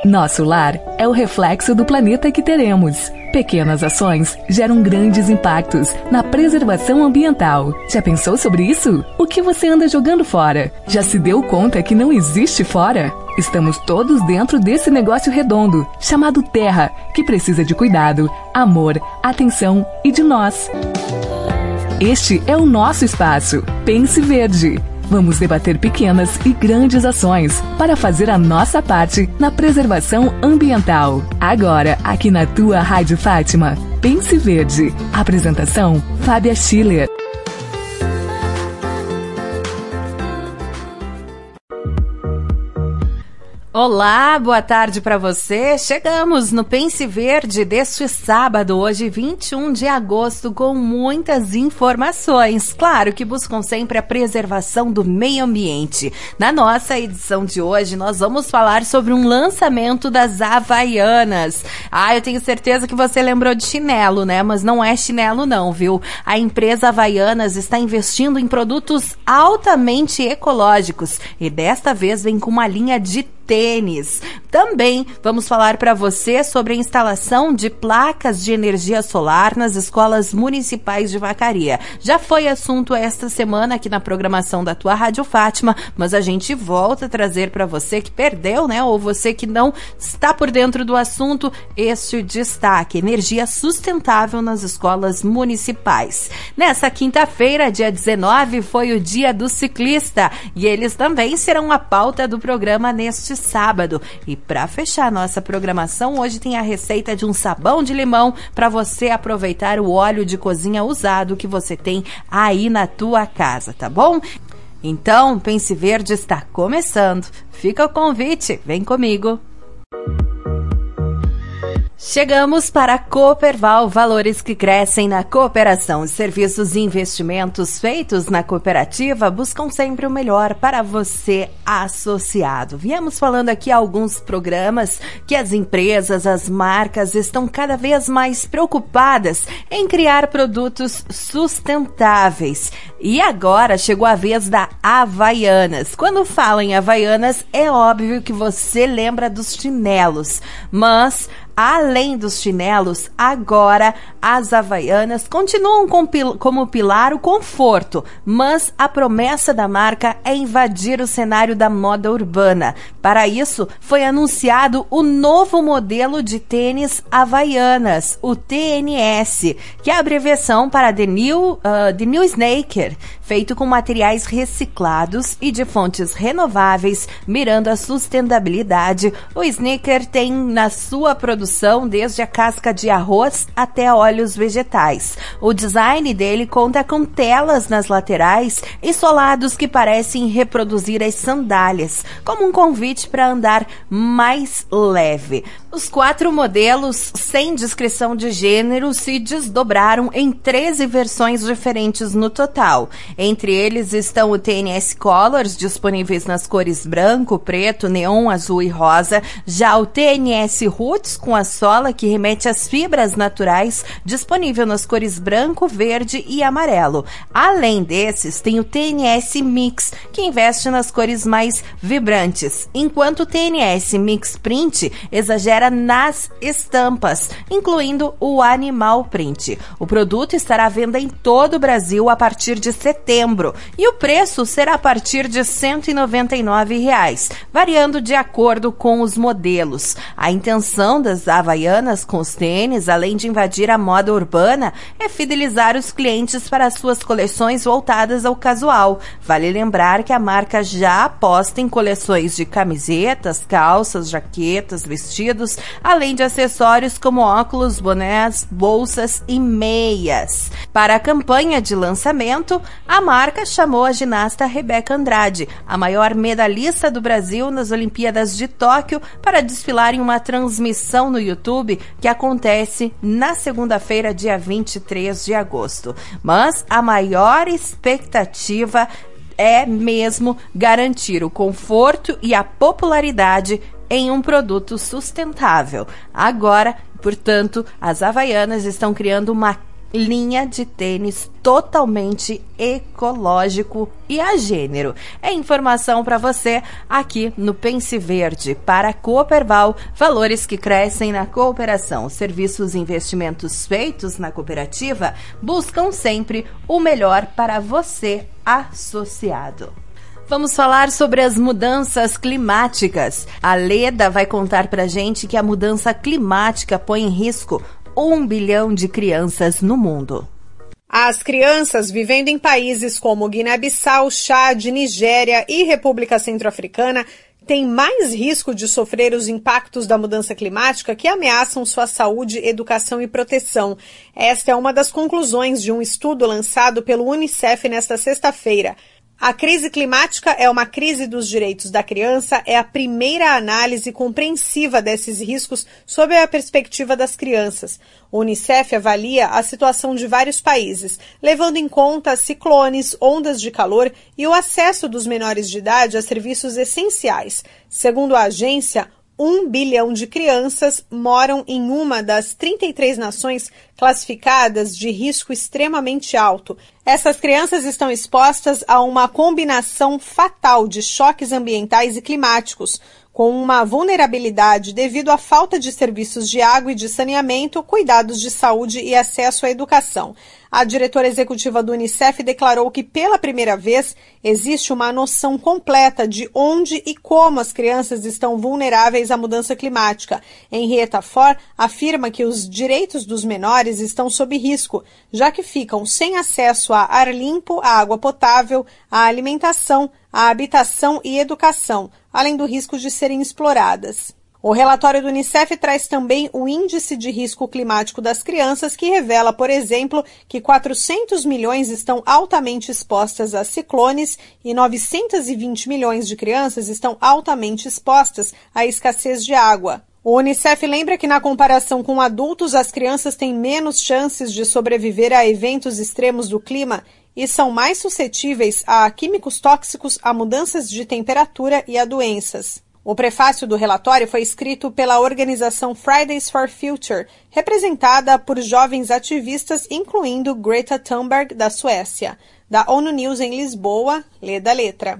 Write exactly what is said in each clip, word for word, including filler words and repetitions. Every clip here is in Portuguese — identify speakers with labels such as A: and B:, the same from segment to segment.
A: Nosso lar é o reflexo do planeta que teremos. Pequenas ações geram grandes impactos na preservação ambiental. Já pensou sobre isso? O que você anda jogando fora? Já se deu conta que não existe fora? Estamos todos dentro desse negócio redondo, chamado Terra, que precisa de cuidado, amor, atenção e de nós. Este é o nosso espaço. Pense Verde. Vamos debater pequenas e grandes ações para fazer a nossa parte na preservação ambiental. Agora, aqui na tua Rádio Fátima. Pense Verde. Apresentação, Fábia Schiller.
B: Olá, boa tarde para você. Chegamos no Pense Verde deste sábado, hoje vinte e um de agosto, com muitas informações, claro, que buscam sempre a preservação do meio ambiente. Na nossa edição de hoje, nós vamos falar sobre um lançamento das Havaianas. Ah, eu tenho certeza que você lembrou de chinelo, né? Mas não é chinelo não, viu? A empresa Havaianas está investindo em produtos altamente ecológicos e desta vez vem com uma linha de tênis. Também vamos falar para você sobre a instalação de placas de energia solar nas escolas municipais de Vacaria. Já foi assunto esta semana aqui na programação da tua Rádio Fátima, mas a gente volta a trazer para você que perdeu, né? Ou você que não está por dentro do assunto, este destaque: energia sustentável nas escolas municipais. Nessa quinta-feira, dia dezenove, foi o dia do ciclista e eles também serão a pauta do programa neste sábado. E para fechar nossa programação, hoje tem a receita de um sabão de limão para você aproveitar o óleo de cozinha usado que você tem aí na tua casa, tá bom? Então, Pense Verde está começando. Fica o convite, vem comigo. Chegamos para a Cooperval, valores que crescem na cooperação. Os serviços e investimentos feitos na cooperativa buscam sempre o melhor para você, associado. Viemos falando aqui alguns programas que as empresas, as marcas estão cada vez mais preocupadas em criar produtos sustentáveis. E agora chegou a vez da Havaianas. Quando falo em Havaianas, é óbvio que você lembra dos chinelos, mas além dos chinelos, agora as Havaianas continuam com, como pilar o conforto, mas a promessa da marca é invadir o cenário da moda urbana. Para isso, foi anunciado o novo modelo de tênis Havaianas, o T N S, que é a abreviação para The New, uh, The New Sneaker, feito com materiais reciclados e de fontes renováveis, mirando a sustentabilidade. O sneaker tem na sua produção desde a casca de arroz até óleos vegetais. O design dele conta com telas nas laterais e solados que parecem reproduzir as sandálias, como um convite para andar mais leve. Os quatro modelos, sem descrição de gênero, se desdobraram em treze versões diferentes no total. Entre eles estão o T N S Colors, disponíveis nas cores branco, preto, neon, azul e rosa. Já o T N S Roots, com a sola que remete às fibras naturais, disponível nas cores branco, verde e amarelo. Além desses, tem o T N S Mix, que investe nas cores mais vibrantes, enquanto o T N S Mix Print exagera nas estampas, incluindo o Animal Print. O produto estará à venda em todo o Brasil a partir de setembro e o preço será a partir de cento e noventa e nove reais, variando de acordo com os modelos. A intenção das Havaianas com os tênis, além de invadir a moda urbana, é fidelizar os clientes para as suas coleções voltadas ao casual. Vale lembrar que a marca já aposta em coleções de camisetas, calças, jaquetas, vestidos, além de acessórios como óculos, bonés, bolsas e meias. Para a campanha de lançamento, a marca chamou a ginasta Rebeca Andrade, a maior medalhista do Brasil nas Olimpíadas de Tóquio, para desfilar em uma transmissão no YouTube que acontece na segunda-feira, dia vinte e três de agosto. Mas a maior expectativa é mesmo garantir o conforto e a popularidade em um produto sustentável. Agora, portanto, as Havaianas estão criando uma linha de tênis totalmente ecológico e a gênero. É informação para você aqui no Pense Verde. Para a Cooperval, valores que crescem na cooperação. Serviços e investimentos feitos na cooperativa buscam sempre o melhor para você, associado. Vamos falar sobre as mudanças climáticas. A Leda vai contar pra gente que a mudança climática põe em risco um bilhão de crianças no mundo.
C: As crianças vivendo em países como Guiné-Bissau, Chad, Nigéria e República Centro-Africana têm mais risco de sofrer os impactos da mudança climática que ameaçam sua saúde, educação e proteção. Esta é uma das conclusões de um estudo lançado pelo Unicef nesta sexta-feira. A crise climática é uma crise dos direitos da criança, é a primeira análise compreensiva desses riscos sob a perspectiva das crianças. O Unicef avalia a situação de vários países, levando em conta ciclones, ondas de calor e o acesso dos menores de idade a serviços essenciais. Segundo a agência, Um bilhão de crianças moram em uma das trinta e três nações classificadas de risco extremamente alto. Essas crianças estão expostas a uma combinação fatal de choques ambientais e climáticos, com uma vulnerabilidade devido à falta de serviços de água e de saneamento, cuidados de saúde e acesso à educação. A diretora executiva do Unicef declarou que, pela primeira vez, existe uma noção completa de onde e como as crianças estão vulneráveis à mudança climática. Henrietta Fore afirma que os direitos dos menores estão sob risco, já que ficam sem acesso a ar limpo, a água potável, a alimentação, a habitação e educação, além do risco de serem exploradas. O relatório do Unicef traz também o Índice de Risco Climático das Crianças, que revela, por exemplo, que quatrocentos milhões estão altamente expostas a ciclones e novecentos e vinte milhões de crianças estão altamente expostas à escassez de água. O Unicef lembra que, na comparação com adultos, as crianças têm menos chances de sobreviver a eventos extremos do clima e são mais suscetíveis a químicos tóxicos, a mudanças de temperatura e a doenças. O prefácio do relatório foi escrito pela organização Fridays for Future, representada por jovens ativistas, incluindo Greta Thunberg, da Suécia. Da ONU News em Lisboa, lê da letra.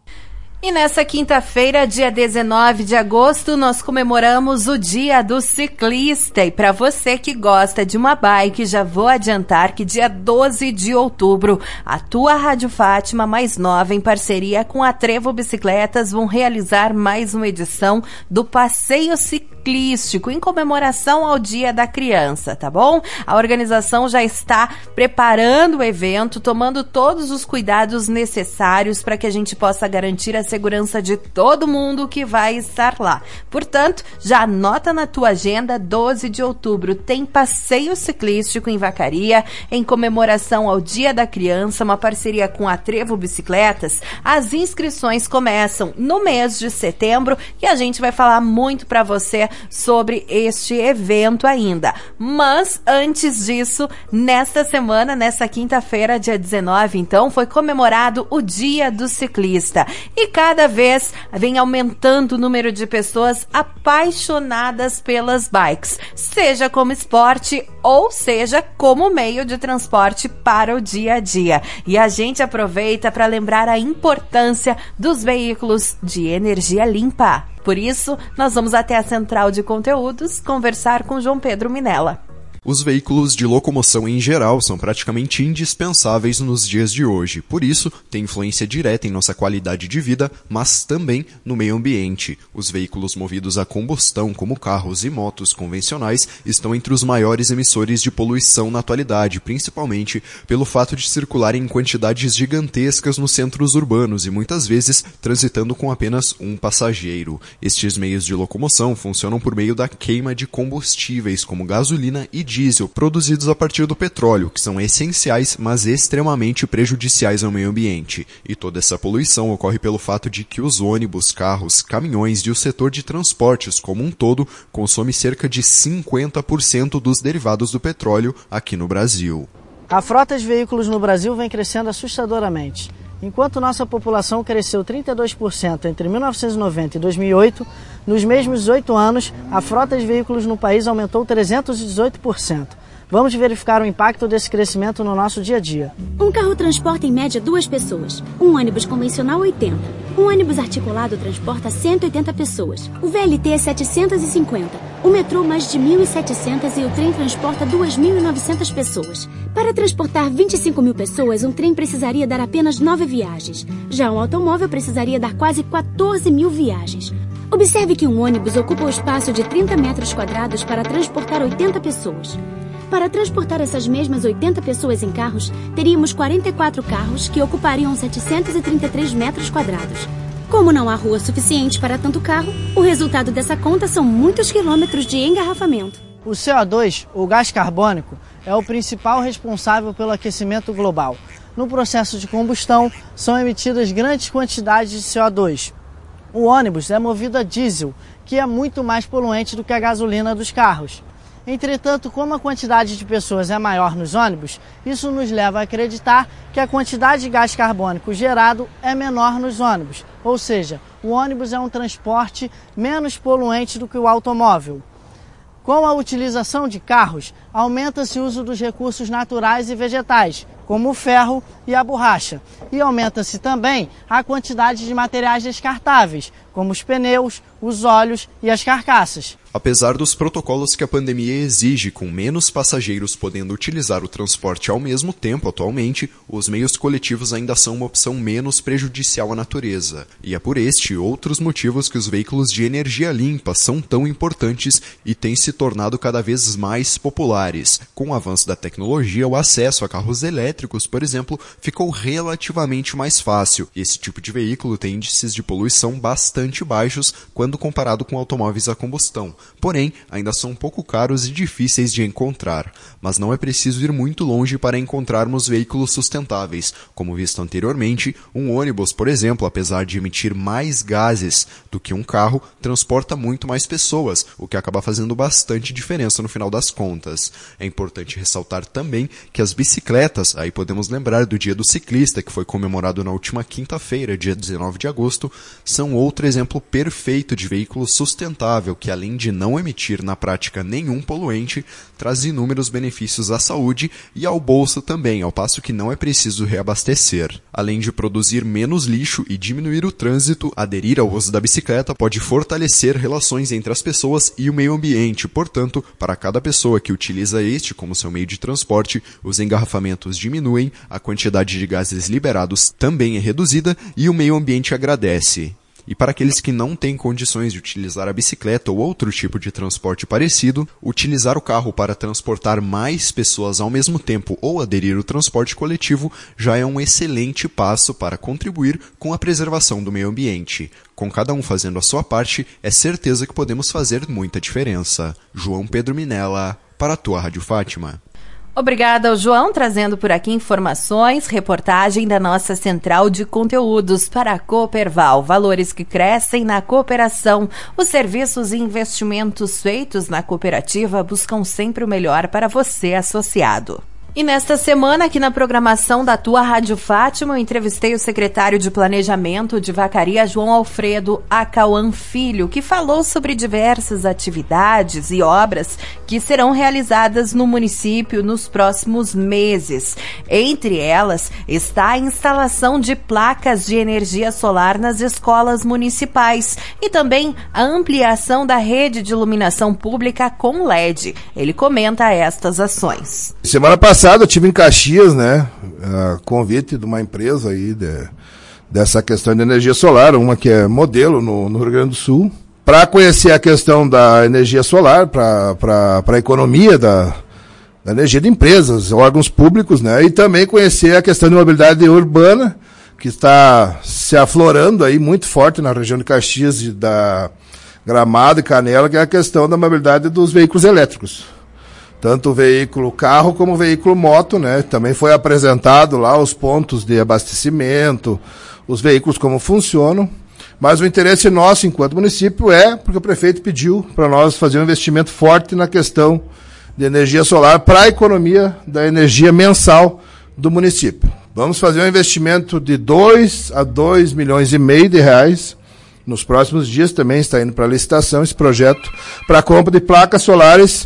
B: E nessa quinta-feira, dia dezenove de agosto, nós comemoramos o Dia do Ciclista. E para você que gosta de uma bike, já vou adiantar que dia doze de outubro, a tua Rádio Fátima mais nova, em parceria com a Trevo Bicicletas, vão realizar mais uma edição do Passeio Ciclístico, em comemoração ao Dia da Criança, tá bom? A organização já está preparando o evento, tomando todos os cuidados necessários para que a gente possa garantir a segurança de todo mundo que vai estar lá. Portanto, já anota na tua agenda, doze de outubro tem passeio ciclístico em Vacaria, em comemoração ao Dia da Criança, uma parceria com a Trevo Bicicletas. As inscrições começam no mês de setembro e a gente vai falar muito para você sobre este evento ainda. Mas, antes disso, nesta semana, nessa quinta-feira, dia dezenove, então, foi comemorado o Dia do Ciclista. E cada vez vem aumentando o número de pessoas apaixonadas pelas bikes, seja como esporte ou seja como meio de transporte para o dia a dia. E a gente aproveita para lembrar a importância dos veículos de energia limpa. Por isso, nós vamos até a Central de Conteúdos conversar com João Pedro Minella.
D: Os veículos de locomoção em geral são praticamente indispensáveis nos dias de hoje. Por isso, tem influência direta em nossa qualidade de vida, mas também no meio ambiente. Os veículos movidos a combustão, como carros e motos convencionais, estão entre os maiores emissores de poluição na atualidade, principalmente pelo fato de circularem em quantidades gigantescas nos centros urbanos e muitas vezes transitando com apenas um passageiro. Estes meios de locomoção funcionam por meio da queima de combustíveis, como gasolina e diesel, produzidos a partir do petróleo, que são essenciais, mas extremamente prejudiciais ao meio ambiente. E toda essa poluição ocorre pelo fato de que os ônibus, carros, caminhões e o setor de transportes como um todo consome cerca de cinquenta por cento dos derivados do petróleo aqui no Brasil.
E: A frota de veículos no Brasil vem crescendo assustadoramente. Enquanto nossa população cresceu trinta e dois por cento entre mil novecentos e noventa e dois mil e oito, nos mesmos oito anos, a frota de veículos no país aumentou trezentos e dezoito por cento. Vamos verificar o impacto desse crescimento no nosso dia a dia.
F: Um carro transporta em média duas pessoas. Um ônibus convencional, oitenta. Um ônibus articulado transporta cento e oitenta pessoas. O V L T é setecentos e cinquenta. O metrô mais de mil e setecentas e o trem transporta duas mil e novecentas pessoas. Para transportar vinte e cinco mil pessoas, um trem precisaria dar apenas nove viagens. Já um automóvel precisaria dar quase quatorze mil viagens. Observe que um ônibus ocupa o espaço de trinta metros quadrados para transportar oitenta pessoas. Para transportar essas mesmas oitenta pessoas em carros, teríamos quarenta e quatro carros que ocupariam setecentos e trinta e três metros quadrados. Como não há rua suficiente para tanto carro, o resultado dessa conta são muitos quilômetros de engarrafamento.
E: O C O dois, ou gás carbônico, é o principal responsável pelo aquecimento global. No processo de combustão, são emitidas grandes quantidades de C O dois. O ônibus é movido a diesel, que é muito mais poluente do que a gasolina dos carros. Entretanto, como a quantidade de pessoas é maior nos ônibus, isso nos leva a acreditar que a quantidade de gás carbônico gerado é menor nos ônibus. Ou seja, o ônibus é um transporte menos poluente do que o automóvel. Com a utilização de carros, aumenta-se o uso dos recursos naturais e vegetais, como o ferro e a borracha. E aumenta-se também a quantidade de materiais descartáveis, como os pneus, os óleos e as carcaças.
D: Apesar dos protocolos que a pandemia exige, com menos passageiros podendo utilizar o transporte ao mesmo tempo atualmente, os meios coletivos ainda são uma opção menos prejudicial à natureza. E é por este e outros motivos que os veículos de energia limpa são tão importantes e têm se tornado cada vez mais populares. Com o avanço da tecnologia, o acesso a carros elétricos, por exemplo, ficou relativamente mais fácil. Esse tipo de veículo tem índices de poluição bastante baixos quando comparado com automóveis a combustão. Porém, ainda são um pouco caros e difíceis de encontrar. Mas não é preciso ir muito longe para encontrarmos veículos sustentáveis. Como visto anteriormente, um ônibus, por exemplo, apesar de emitir mais gases do que um carro, transporta muito mais pessoas, o que acaba fazendo bastante diferença no final das contas. É importante ressaltar também que as bicicletas, aí podemos lembrar do Dia do Ciclista, que foi comemorado na última quinta-feira, dia dezenove de agosto, são outro exemplo perfeito de veículo sustentável que, além de não emitir na prática nenhum poluente, traz inúmeros benefícios à saúde e ao bolso também, ao passo que não é preciso reabastecer. Além de produzir menos lixo e diminuir o trânsito, aderir ao uso da bicicleta pode fortalecer relações entre as pessoas e o meio ambiente. Portanto, para cada pessoa que utiliza este como seu meio de transporte, os engarrafamentos diminuem, a quantidade de gases liberados também é reduzida e o meio ambiente agradece. E para aqueles que não têm condições de utilizar a bicicleta ou outro tipo de transporte parecido, utilizar o carro para transportar mais pessoas ao mesmo tempo ou aderir ao transporte coletivo já é um excelente passo para contribuir com a preservação do meio ambiente. Com cada um fazendo a sua parte, é certeza que podemos fazer muita diferença. João Pedro Minella, para a tua Rádio Fátima.
B: Obrigada ao João, trazendo por aqui informações, reportagem da nossa central de conteúdos para a Cooperval. Valores que crescem na cooperação. Os serviços e investimentos feitos na cooperativa buscam sempre o melhor para você, associado. E nesta semana, aqui na programação da tua Rádio Fátima, eu entrevistei o secretário de Planejamento de Vacaria, João Alfredo Acauã Filho, que falou sobre diversas atividades e obras que serão realizadas no município nos próximos meses. Entre elas está a instalação de placas de energia solar nas escolas municipais e também a ampliação da rede de iluminação pública com L E D. Ele comenta estas ações.
G: Semana passada eu tive em Caxias, né, a convite de uma empresa aí de, dessa questão de energia solar, uma que é modelo no, no Rio Grande do Sul, para conhecer a questão da energia solar, para a economia da, da energia de empresas, órgãos públicos, né, e também conhecer a questão de mobilidade urbana, que está se aflorando aí muito forte na região de Caxias, e da Gramado e Canela, que é a questão da mobilidade dos veículos elétricos. Tanto o veículo carro como o veículo moto, né? Também foi apresentado lá os pontos de abastecimento, os veículos como funcionam. Mas o interesse nosso, enquanto município, é porque o prefeito pediu para nós fazer um investimento forte na questão de energia solar para a economia da energia mensal do município. Vamos fazer um investimento de dois a dois milhões e meio de reais. Nos próximos dias também está indo para licitação esse projeto para a compra de placas solares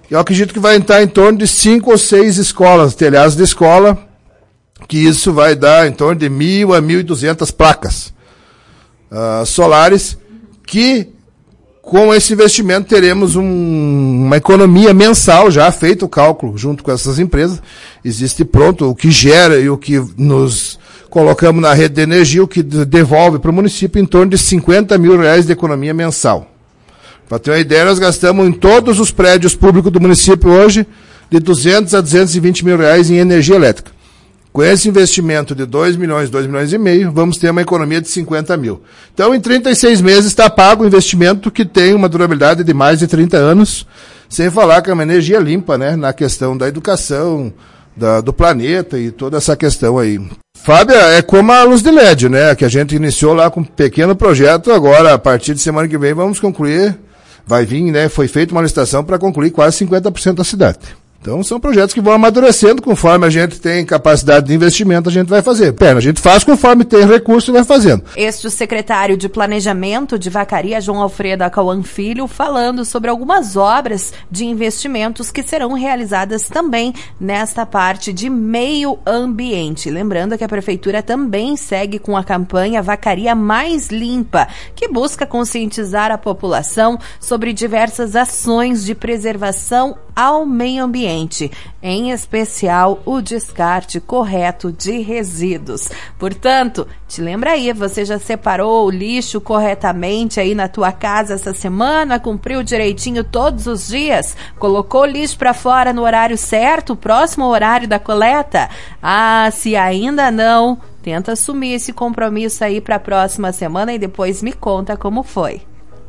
G: Eu acredito que vai entrar em torno de cinco ou seis escolas, telhados de escola, que isso vai dar em torno de mil a mil e duzentas placas uh, solares, que com esse investimento teremos um, uma economia mensal, já feito o cálculo junto com essas empresas, existe pronto o que gera e o que nos colocamos na rede de energia, o que devolve para o município em torno de cinquenta mil reais de economia mensal. Para ter uma ideia, nós gastamos em todos os prédios públicos do município hoje de duzentos a duzentos e vinte mil reais em energia elétrica. Com esse investimento de dois milhões, dois milhões e meio, vamos ter uma economia de cinquenta mil. Então, em trinta e seis meses está pago o investimento que tem uma durabilidade de mais de trinta anos, sem falar que é uma energia limpa, né, na questão da educação, da, do planeta e toda essa questão aí. Fábia, é como a luz de L E D, né, que a gente iniciou lá com um pequeno projeto, agora, a partir de semana que vem, vamos concluir. Vai vir, né, foi feita uma licitação para concluir quase cinquenta por cento da cidade. Então, são projetos que vão amadurecendo, conforme a gente tem capacidade de investimento, a gente vai fazer. Pera, a gente faz conforme tem recurso e vai fazendo.
B: Este o secretário de Planejamento de Vacaria, João Alfredo Acauan Filho, falando sobre algumas obras de investimentos que serão realizadas também nesta parte de meio ambiente. Lembrando que a Prefeitura também segue com a campanha Vacaria Mais Limpa, que busca conscientizar a população sobre diversas ações de preservação ao meio ambiente, em especial o descarte correto de resíduos. Portanto, te lembra aí, você já separou o lixo corretamente aí na tua casa essa semana? Cumpriu direitinho todos os dias? Colocou o lixo para fora no horário certo, próximo ao horário da coleta? Ah, se ainda não, tenta assumir esse compromisso aí para a próxima semana e depois me conta como foi.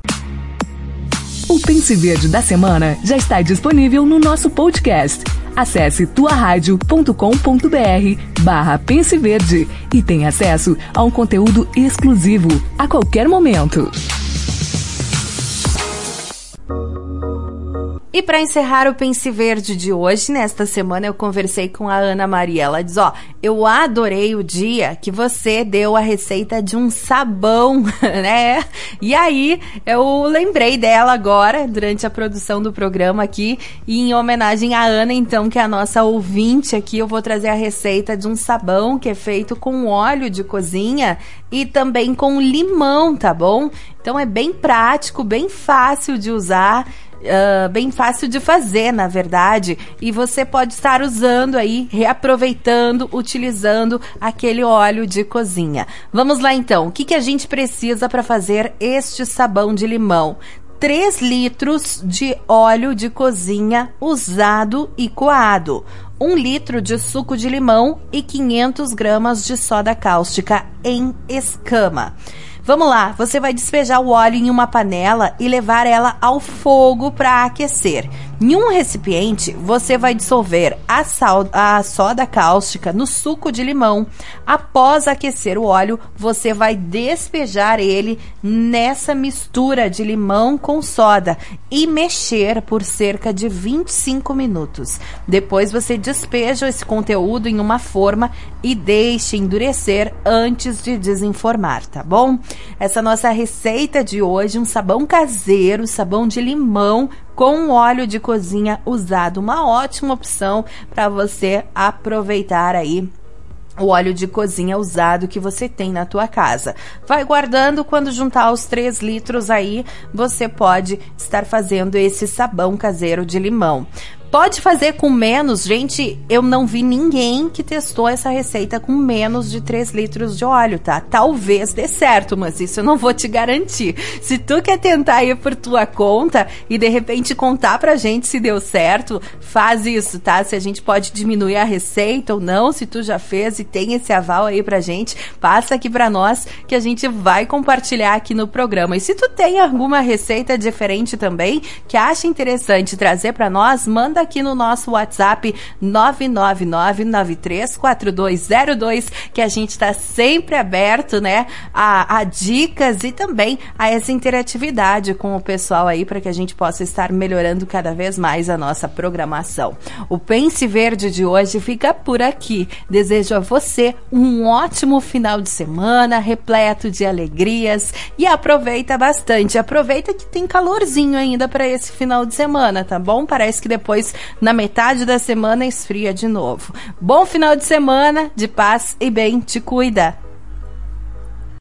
A: O Pense Verde da semana já está disponível no nosso podcast. Acesse tuaradio.com.br barra Pense Verde e tenha acesso a um conteúdo exclusivo a qualquer momento.
B: E para encerrar o Pense Verde de hoje, nesta semana eu conversei com a Ana Maria. Ela diz, ó, eu adorei o dia que você deu a receita de um sabão, né? E aí eu lembrei dela agora, durante a produção do programa aqui, e em homenagem à Ana, então, que é a nossa ouvinte aqui, eu vou trazer a receita de um sabão que é feito com óleo de cozinha e também com limão, tá bom? Então é bem prático, bem fácil de usar, Uh, bem fácil de fazer, na verdade, e você pode estar usando aí, reaproveitando, utilizando aquele óleo de cozinha. Vamos lá então, o que, que a gente precisa para fazer este sabão de limão? três litros de óleo de cozinha usado e coado, um litro de suco de limão e quinhentas gramas de soda cáustica em escama. Vamos lá, você vai despejar o óleo em uma panela e levar ela ao fogo para aquecer. Em um recipiente, você vai dissolver a, sal, a soda cáustica no suco de limão. Após aquecer o óleo, você vai despejar ele nessa mistura de limão com soda e mexer por cerca de vinte e cinco minutos. Depois você despeja esse conteúdo em uma forma e deixe endurecer antes de desenformar, tá bom? Essa nossa receita de hoje, um sabão caseiro, sabão de limão com óleo de cozinha usado, uma ótima opção para você aproveitar aí o óleo de cozinha usado que você tem na tua casa. Vai guardando, quando juntar os três litros aí, você pode estar fazendo esse sabão caseiro de limão. Pode fazer com menos, gente, eu não vi ninguém que testou essa receita com menos de três litros de óleo, tá? Talvez dê certo, mas isso eu não vou te garantir. Se tu quer tentar ir por tua conta e de repente contar pra gente se deu certo, faz isso, tá? Se a gente pode diminuir a receita ou não, se tu já fez e tem esse aval aí pra gente, passa aqui pra nós que a gente vai compartilhar aqui no programa. E se tu tem alguma receita diferente também, que acha interessante trazer pra nós, manda manda aqui no nosso WhatsApp nove nove nove nove três quatro dois zero dois, que a gente está sempre aberto, né, a, a dicas e também a essa interatividade com o pessoal aí, para que a gente possa estar melhorando cada vez mais a nossa programação. O Pense Verde de hoje fica por aqui. Desejo a você um ótimo final de semana, repleto de alegrias, e aproveita bastante. Aproveita que tem calorzinho ainda para esse final de semana, tá bom? Parece que depois, na metade da semana, esfria de novo. Bom final de semana, de paz e bem, te cuida!